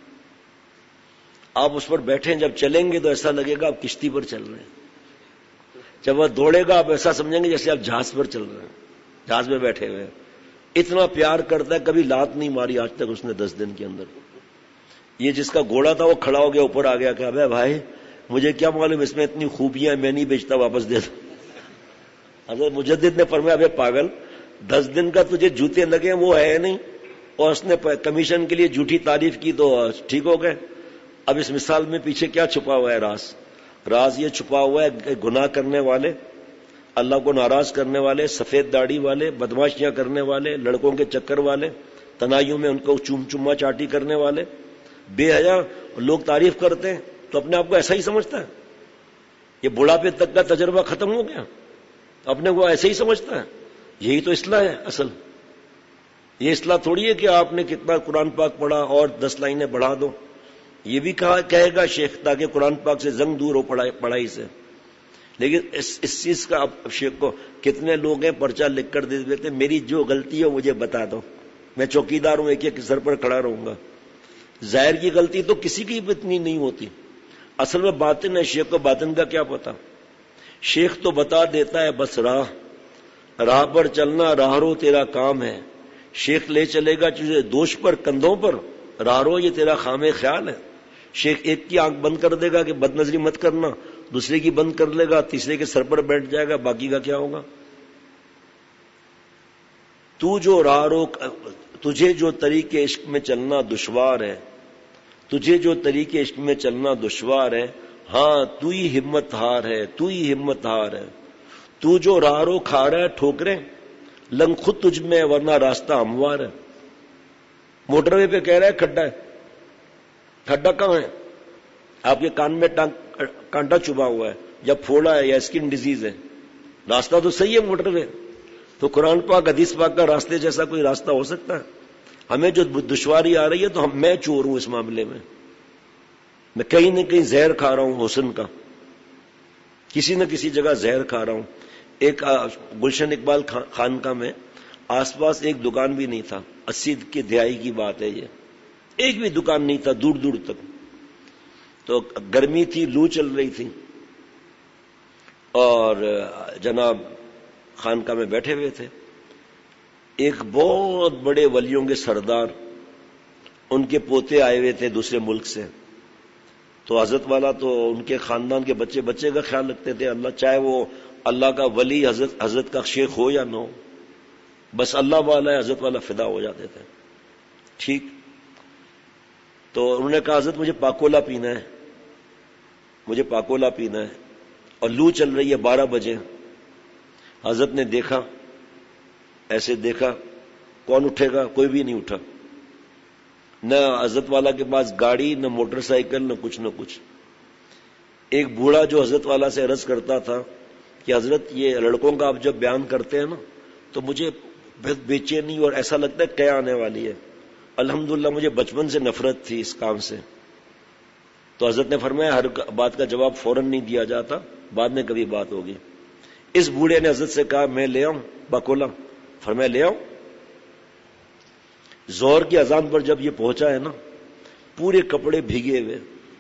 آپ اس پر بیٹھیں، جب چلیں گے تو ایسا لگے گا آپ کشتی پر چل رہے ہیں. جب وہ دوڑے گا آپ ایسا سمجھیں گے جیسے آپ جہاز پر چل رہے ہیں، جہاز میں بیٹھے ہوئے ہیں. اتنا پیار کرتا ہے، کبھی لات نہیں ماری آج تک اس نے دس دن کے اندر. یہ جس کا گھوڑا تھا وہ کھڑا ہو گیا، اوپر آ گیا کہ ابے بھائی مجھے کیا معلوم اس میں اتنی خوبیاں، میں نہیں بیچتا، واپس دے دو. حضرت مجدد نے فرمایا ابے پاگل، دس دن کا تجھے جوتے لگے وہ ہے نہیں، اور اس نے کمیشن کے لیے جھوٹی تعریف کی تو ٹھیک ہو گئے. اب اس مثال میں پیچھے کیا چھپا ہوا ہے راز؟ راز یہ چھپا ہوا ہے کہ گناہ کرنے والے، اللہ کو ناراض کرنے والے، سفید داڑھی والے، بدماشیاں کرنے والے، لڑکوں کے چکر والے، تنائیوں میں ان کو چوم چما چاٹی کرنے والے، بے حیا لوگ تعریف کرتے ہیں تو اپنے آپ کو ایسا ہی سمجھتا ہے. یہ بڑھاپے تک کا تجربہ ختم ہو گیا، اپنے کو ایسے ہی سمجھتا ہے. یہی تو اصلاح ہے اصل. یہ اصلاح تھوڑی ہے کہ آپ نے کتنا قرآن پاک پڑھا اور دس لائنیں بڑھا دو. یہ بھی کہا کہے گا شیخ تاکہ قرآن پاک سے زنگ دور ہو پڑھائی سے. لیکن اس اس چیز کا اب شیخ کو کتنے لوگ ہیں پرچہ لکھ کر دے دیتے ہیں میری جو غلطی ہے مجھے بتا دو، میں چوکیدار ہوں، ایک ایک سر پر کھڑا رہوں گا. ظاہر کی غلطی تو کسی کی بھی اتنی نہیں ہوتی، اصل میں باطن ہے. شیخ کو باطن کا کیا پتا؟ شیخ تو بتا دیتا ہے بس راہ، راہ پر چلنا راہرو تیرا کام ہے. شیخ لے چلے گا تجھے دوش پر کندھوں پر، راہرو یہ تیرا خام خیال ہے. شیخ ایک کی آنکھ بند کر دے گا کہ بد نظری مت کرنا، دوسرے کی بند کر لے گا، تیسرے کے سر پر بیٹھ جائے گا، باقی کا کیا ہوگا؟ تو جو راہرو، تجھے جو طریقے عشق میں چلنا دشوار ہے، تجھے جو طریقے عشق میں چلنا دشوار ہے، ہاں تو ہی ہمت ہار ہے، تو ہی ہمت ہار ہے. تو جو راہرو کھا رہا ہے ٹھوکریں، لنگ خود تجھ میں ورنہ راستہ ہموار ہے. موٹر وے پہ کہہ رہا ہے کھڈا ہے، کھڈا کہاں ہے؟ آپ کے کان میں کانٹا چبھا ہوا ہے یا پھوڑا ہے یا اسکن ڈیزیز ہے، راستہ تو صحیح ہے موٹر وے. تو قرآن پاک حدیث پاک کا راستے جیسا کوئی راستہ ہو سکتا ہے؟ ہمیں جو دشواری آ رہی ہے تو ہم میں چور ہوں اس معاملے میں. میں کہیں نہ کہیں زہر کھا رہا ہوں حسن کا، کسی نہ کسی جگہ زہر کھا رہا ہوں. ایک گلشن اقبال خانقاہ میں آس پاس ایک دکان بھی نہیں تھا، اسی کی دہائی کی بات ہے یہ، ایک بھی دکان نہیں تھا دور دور تک. تو گرمی تھی، لو چل رہی تھی، اور جناب خانقاہ میں بیٹھے ہوئے تھے. ایک بہت بڑے ولیوں کے سردار، ان کے پوتے آئے ہوئے تھے دوسرے ملک سے. تو حضرت والا تو ان کے خاندان کے بچے بچے کا خیال رکھتے تھے، اللہ چاہے وہ اللہ کا ولی حضرت حضرت کا شیخ ہو یا نہ ہو، بس اللہ والا ہے، حضرت والا فدا ہو جاتے تھے. ٹھیک. تو انہوں نے کہا حضرت مجھے پاکولا پینا ہے، مجھے پاکولا پینا ہے، اور لو چل رہی ہے، بارہ بجے. حضرت نے دیکھا، ایسے دیکھا، کون اٹھے گا؟ کوئی بھی نہیں اٹھا. نہ حضرت والا کے پاس گاڑی، نہ موٹر سائیکل، نہ کچھ نہ کچھ. ایک بوڑھا جو حضرت والا سے عرض کرتا تھا کہ حضرت یہ لڑکوں کا آپ جب بیان کرتے ہیں نا تو مجھے بے چینی اور ایسا لگتا ہے کیا آنے والی ہے. الحمدللہ مجھے بچپن سے نفرت تھی اس کام سے. تو حضرت نے فرمایا ہر بات کا جواب فوراً نہیں دیا جاتا، بعد میں کبھی بات ہوگی. اس بوڑھے نے حضرت سے کہا میں لے آؤں باکولا؟ فرمایا لے آؤں. ظہر کی اذان پر جب یہ پہنچا ہے نا، پورے کپڑے بھیگے ہوئے،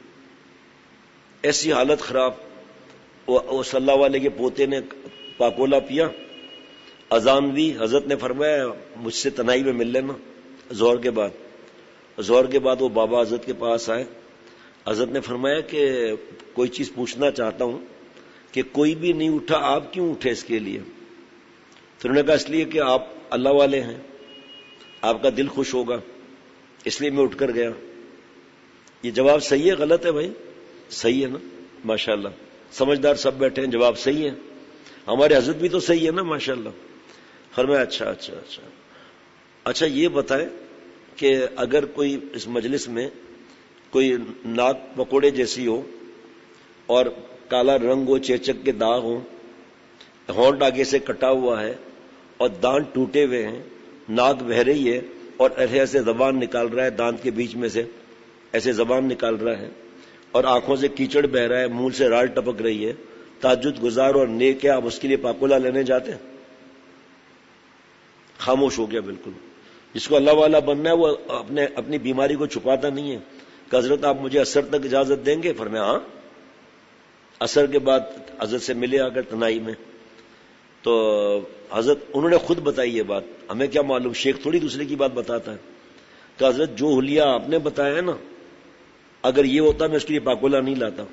ایسی حالت خراب. وہ صلی اللہ علیہ کے پوتے نے پاکولا پیا، اذان بھی. حضرت نے فرمایا مجھ سے تنہائی میں مل لینا ظہر کے بعد. ظہر کے بعد وہ بابا حضرت کے پاس آئے. حضرت نے فرمایا کہ کوئی چیز پوچھنا چاہتا ہوں کہ کوئی بھی نہیں اٹھا، آپ کیوں اٹھے اس کے لیے؟ تو انہوں نے کہا اس لیے کہ آپ اللہ والے ہیں، آپ کا دل خوش ہوگا، اس لیے میں اٹھ کر گیا. یہ جواب صحیح ہے غلط ہے بھائی؟ صحیح ہے نا؟ ماشاءاللہ سمجھدار سب بیٹھے ہیں، جواب صحیح ہے. ہمارے حضرت بھی تو صحیح ہے نا ماشاءاللہ. فرمایا اچھا اچھا اچھا اچھا یہ بتائیں کہ اگر کوئی اس مجلس میں کوئی ناک پکوڑے جیسی ہو اور کالا رنگ ہو، چیچک کے داغ ہو، ہونٹ آگے سے کٹا ہوا ہے اور دانت ٹوٹے ہوئے ہیں، ناک بہ رہی ہے اور ایسے زبان نکال رہا ہے، دانت کے بیچ میں سے ایسے زبان نکال رہا ہے اور آنکھوں سے کیچڑ بہ رہا ہے، منہ سے راڑ ٹپک رہی ہے، تہجد گزار اور نیک ہے، آپ اس کے لیے پاکولا لینے جاتے ہیں؟ خاموش ہو گیا بالکل. جس کو اللہ والا بننا ہے وہ اپنے اپنی بیماری کو چھپاتا نہیں ہے کہ حضرت آپ مجھے اثر تک اجازت دیں گے؟ فرمایا ہاں. اثر کے بعد حضرت سے ملے آ کر تنہائی میں. تو حضرت انہوں نے خود بتائی یہ بات، ہمیں کیا معلوم، شیخ تھوڑی دوسرے کی بات بتاتا ہے. کہ حضرت جو حلیہ آپ نے بتایا ہے نا، اگر یہ ہوتا میں اس کے لیے پاکولا نہیں لاتا.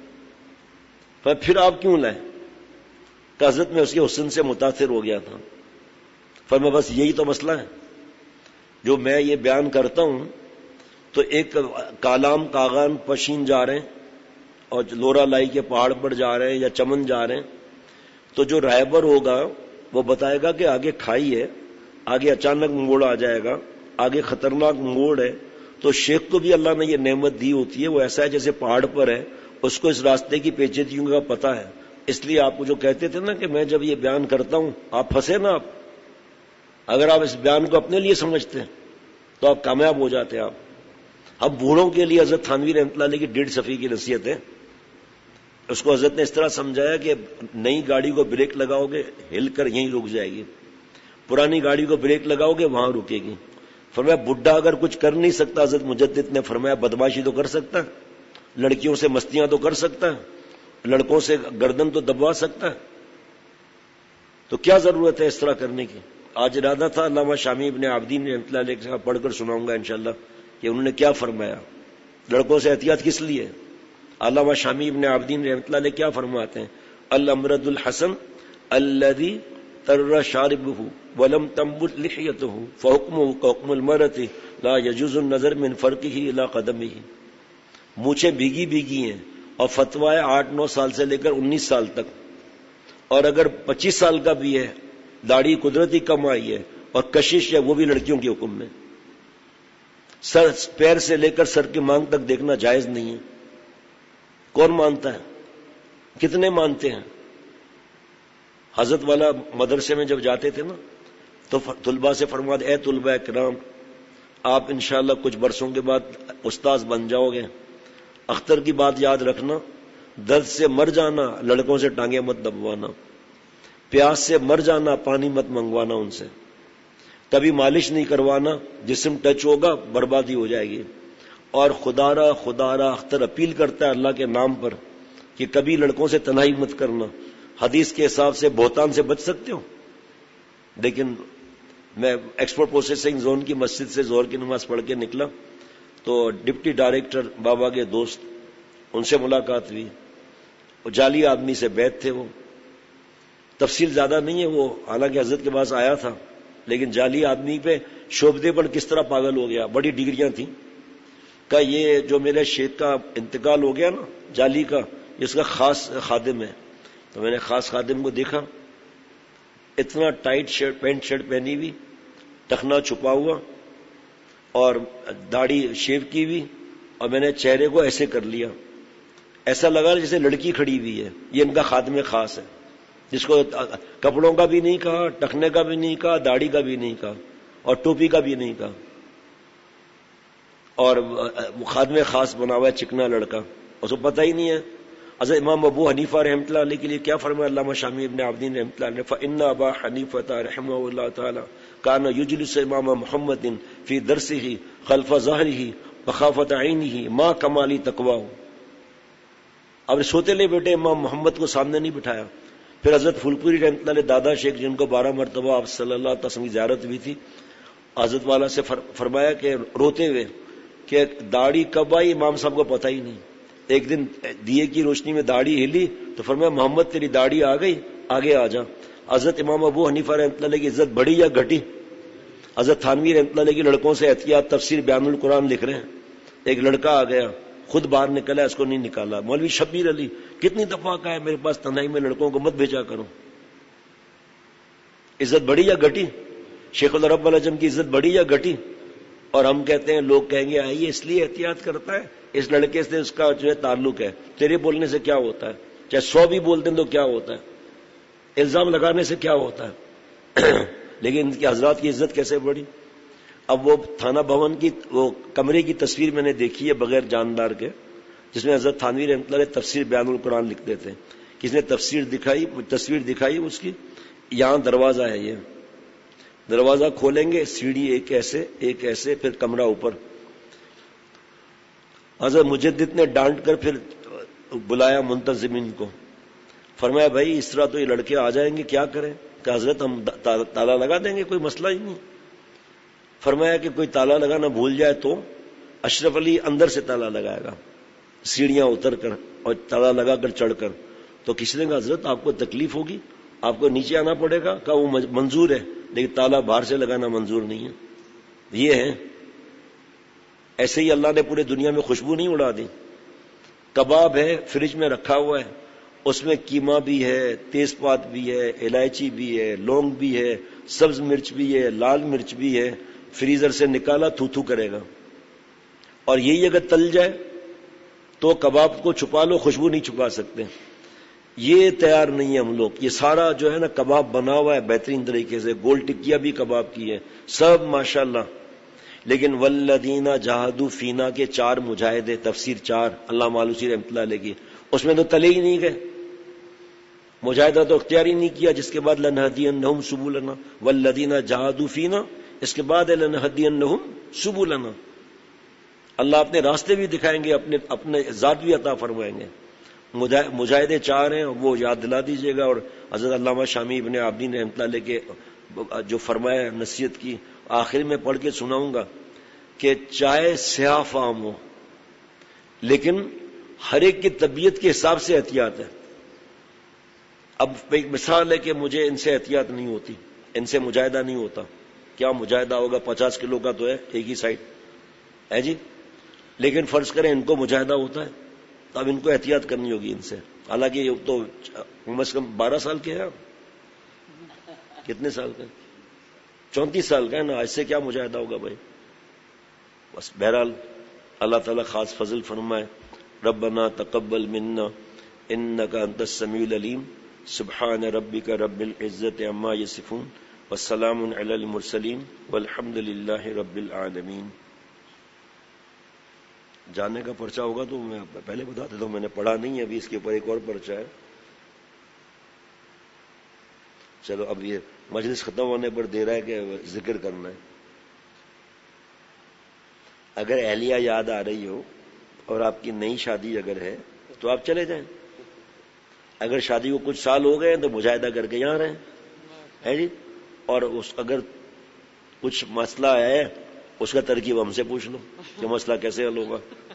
پھر آپ کیوں لائے؟ کہ حضرت میں اس کے حسن سے متاثر ہو گیا تھا. فرمایا بس یہی تو مسئلہ ہے. جو میں یہ بیان کرتا ہوں تو ایک کالام کاغان پشین جا رہے ہیں اور لورا لائی کے پہاڑ پر جا رہے ہیں یا چمن جا رہے ہیں، تو جو رہبر ہوگا وہ بتائے گا کہ آگے کھائی ہے، آگے اچانک موڑ آ جائے گا، آگے خطرناک موڑ ہے. تو شیخ کو بھی اللہ نے یہ نعمت دی ہوتی ہے، وہ ایسا ہے جیسے پہاڑ پر ہے، اس کو اس راستے کی پیچیدگیوں کا پتہ ہے. اس لیے آپ کو جو کہتے تھے نا کہ میں جب یہ بیان کرتا ہوں آپ پھنسے نا، آپ اگر آپ اس بیان کو اپنے لیے سمجھتے ہیں تو آپ کامیاب ہو جاتے ہیں. آپ اب بوڑھوں کے لیے حضرت تھانوی رحمۃ اللہ علیہ کی ڈیڑھ صفحے کی نصیحت ہے. اس کو حضرت نے اس طرح سمجھایا کہ نئی گاڑی کو بریک لگاؤ گے ہل کر یہیں رک جائے گی، پرانی گاڑی کو بریک لگاؤ گے وہاں رکے گی. فرمایا بڈھا اگر کچھ کر نہیں سکتا، حضرت مجدد نے فرمایا بدماشی تو کر سکتا ہے، لڑکیوں سے مستیاں تو کر سکتا ہے، لڑکوں سے گردن تو دبوا سکتا ہے. تو کیا ضرورت ہے اس طرح کرنے کی؟ آج ارادہ تھا علامہ شامی ابن عابدین رحمۃ اللہ علیہ کے ساتھ پڑھ کر سناؤں گا انشاءاللہ کہ انہوں نے کیا فرمایا، لڑکوں سے احتیاط کس لیے. علامہ شامی ابن عابدین رحمۃ اللہ علیہ کیا فرماتے ہیں؟ الامرد الحسن الذي تر شاربه ولم تنبت لحيته فحكمه كحكم المرأة لا يجوز النظر من فرقه الى قدمه. مونچھیں بھیگی بھیگی ہیں اور فتویٰ ہے آٹھ نو سال سے لے کر انیس سال تک، اور اگر پچیس سال کا بھی ہے، داڑھی قدرتی کم آئی ہے اور کشش ہے، وہ بھی لڑکیوں کے حکم میں. سر پیر سے لے کر سر کی مانگ تک دیکھنا جائز نہیں ہے. کون مانتا ہے؟ کتنے مانتے ہیں؟ حضرت والا مدرسے میں جب جاتے تھے نا تو طلباء سے فرماتے اے طلباء کرام، آپ انشاءاللہ کچھ برسوں کے بعد استاذ بن جاؤ گے، اختر کی بات یاد رکھنا، درد سے مر جانا لڑکوں سے ٹانگیں مت دبوانا، پیاس سے مر جانا پانی مت منگوانا ان سے، کبھی مالش نہیں کروانا، جسم ٹچ ہوگا بربادی ہو جائے گی. اور خدا را خدا را اختر اپیل کرتا ہے اللہ کے نام پر کہ کبھی لڑکوں سے تنہائی مت کرنا. حدیث کے حساب سے بہتان سے بچ سکتے ہو. لیکن میں ایکسپورٹ پروسیسنگ زون کی مسجد سے زہر کی نماز پڑھ کے نکلا تو ڈپٹی ڈائریکٹر بابا کے دوست ان سے ملاقات ہوئی. وہ جعلی آدمی سے بیعت تھے. وہ تفصیل زیادہ نہیں ہے، وہ حالانکہ حضرت کے پاس آیا تھا، لیکن جعلی آدمی پہ شعبدے پر کس طرح پاگل ہو گیا. بڑی ڈگریاں تھیں. کہ یہ جو میرے شیخ کا انتقال ہو گیا نا جعلی کا، اس کا خاص خادم ہے. تو میں نے خاص خادم کو دیکھا، اتنا ٹائٹ شرٹ پینٹ شرٹ پہنی ہوئی، ٹخنا چھپا ہوا اور داڑھی شیو کی ہوئی، اور میں نے چہرے کو ایسے کر لیا، ایسا لگا جیسے لڑکی کھڑی ہوئی ہے. یہ ان کا خادم خاص ہے، جس کو کپڑوں کا بھی نہیں کہا، ٹخنے کا بھی نہیں کہا، داڑھی کا بھی نہیں کہا، اور ٹوپی کا بھی نہیں کہا. اور خادم خاص بنا ہوا ہے، چکنا لڑکا، اس کو پتہ ہی نہیں ہے. حضرت امام ابو حنیفہ رحمۃ اللہ علیہ کے لیے کیا فرمایا علامہ شامی ابن عابدین رحمۃ اللہ علیہ، فإن ابا حنیفہ رحمہ اللہ تعالی کان یجلس امام محمد فی درسہ خلف ظہرہ مخافۃ عینہ ما کمال تقواہ. اب سوتے لے بیٹے امام محمد کو سامنے نہیں بٹھایا. پھر حضرت پھولپوری رحمۃ اللہ علیہ دادا شیخ، جن کو بارہ مرتبہ آپ صلی اللہ علیہ وسلم کی زیارت ہوئی تھی، حضرت والا سے فرمایا کہ روتے ہوئے کہ داڑھی کب آئی امام صاحب کو پتہ ہی نہیں. ایک دن دیے کی روشنی میں داڑھی ہلی تو فرمایا محمد تیری داڑھی آ گئی، آگے آ جا. حضرت امام ابو حنیفہ رحمۃ اللہ علیہ کی عزت بڑھی یا گھٹی؟ حضرت تھانوی رحمۃ اللہ علیہ کی لڑکوں سے احتیاط تفسیر بیان القرآن لکھ رہے ہیں. ایک لڑکا آ گیا، خود باہر نکلا، اس کو نہیں نکالا. مولوی شبیر علی کتنی دفعہ کہا ہے میرے پاس تنہائی میں لڑکوں کو مت بھیجا کرو. عزت بڑھی یا گھٹی؟ شیخ العرب العجم کی عزت بڑھی یا گھٹی؟ اور ہم کہتے ہیں، لوگ کہیں گے آئیے اس لیے احتیاط کرتا ہے، اس لڑکے سے اس کا جو ہے تعلق ہے. تیرے بولنے سے کیا ہوتا ہے؟ چاہے سو بھی بولتے ہیں تو کیا ہوتا ہے؟ الزام لگانے سے کیا ہوتا ہے؟ لیکن ان کے حضرات کی عزت کیسے بڑھی؟ اب وہ تھانہ بھون کی وہ کمرے کی تصویر میں نے دیکھی ہے بغیر جاندار کے، جس میں حضرت تھانوی رحمۃ اللہ تفسیر بیان القرآن لکھتے تھے. کس نے تفسیر دکھائی، تصویر دکھائی اس کی؟ یہاں دروازہ ہے، یہ دروازہ کھولیں گے، سیڑھی ایک ایسے ایک ایسے، پھر کمرہ اوپر. حضرت مجدد نے ڈانٹ کر پھر بلایا منتظمین کو، فرمایا بھائی اس طرح تو یہ لڑکے آ جائیں گے، کیا کریں؟ کہ حضرت ہم تالا لگا دیں گے، کوئی مسئلہ ہی نہیں. فرمایا کہ کوئی تالا لگانا بھول جائے تو اشرف علی اندر سے تالا لگائے گا، سیڑھیاں اتر کر اور تالا لگا کر چڑھ کر. تو کسی نے کہا حضرت آپ کو تکلیف ہوگی، آپ کو نیچے آنا پڑے گا. کہ وہ منظور ہے لیکن تالا باہر سے لگانا منظور نہیں ہے. یہ ہے ایسے ہی اللہ نے پورے دنیا میں خوشبو نہیں اڑا دی. کباب ہے فریج میں رکھا ہوا ہے، اس میں قیمہ بھی ہے، تیز پات بھی ہے، الائچی بھی ہے، لونگ بھی ہے، سبز مرچ بھی ہے، لال مرچ بھی ہے. فریزر سے نکالا تھو تھو کرے گا. اور یہی اگر تل جائے تو کباب کو چھپا لو، خوشبو نہیں چھپا سکتے. یہ تیار نہیں ہے ہم لوگ. یہ سارا جو ہے نا کباب بنا ہوا ہے بہترین طریقے سے، گول ٹکیا بھی کباب کی ہے، سب ماشاءاللہ. لیکن والذین جاہدوا فینا کے چار مجاہدے، تفسیر چار علامہ آلوسی رحمۃ اللہ علیہ کی، اس میں تو تلے ہی نہیں گئے. مجاہدہ تو اختیار ہی نہیں کیا. جس کے بعد لنہدینہم سبلنا، والذین جاہدوا فینا، اس کے بعد لنہدینہم سبلنا. اللہ اپنے راستے بھی دکھائیں گے، اپنے اپنے ذات بھی عطا فرمائیں گے. مجاہدے چار ہیں، وہ یاد دلا دیجیے گا. اور حضرت علامہ شامی ابن عابدین رحمۃ اللہ علیہ کے جو فرمایا نصیحت کی، آخر میں پڑھ کے سناؤں گا کہ چاہے سیاہ فام ہو لیکن ہر ایک کی طبیعت کے حساب سے احتیاط ہے. اب ایک مثال ہے کہ مجھے ان سے احتیاط نہیں ہوتی، ان سے مجاہدہ نہیں ہوتا. کیا مجاہدہ ہوگا؟ پچاس کلو کا تو ہے ایک ہی سائڈ ہے جی. لیکن فرض کریں ان کو مجاہدہ ہوتا ہے تو اب ان کو احتیاط کرنی ہوگی ان سے. حالانکہ یہ تو کم از کم بارہ سال کے ہیں. کتنے سال کا؟ چونتیس سال کا ہے نا. اس سے کیا مجاہدہ ہوگا بھائی؟ بس بہرحال اللہ تعالیٰ خاص فضل فرمائے. ربنا تقبل منا انک انت السمیع العلیم. سبحان ربک رب العزت عما یصفون والسلام علی المرسلین والحمد للہ رب العالمین. جاننے کا پرچہ ہوگا تو میں پہلے بتا دیتا ہوں، میں نے پڑھا نہیں ہے ابھی. اس کے اوپر ایک اور پرچہ ہے. چلو اب یہ مجلس ختم ہونے پر دے رہا ہے کہ ذکر کرنا ہے. اگر اہلیہ یاد آ رہی ہو اور آپ کی نئی شادی اگر ہے تو آپ چلے جائیں. اگر شادی کو کچھ سال ہو گئے تو مجاہدہ کر کے یہاں رہیں ہے جی. اور اس اگر کچھ مسئلہ ہے اس کا ترکیب ہم سے پوچھ لو کہ مسئلہ کیسے حل ہوگا.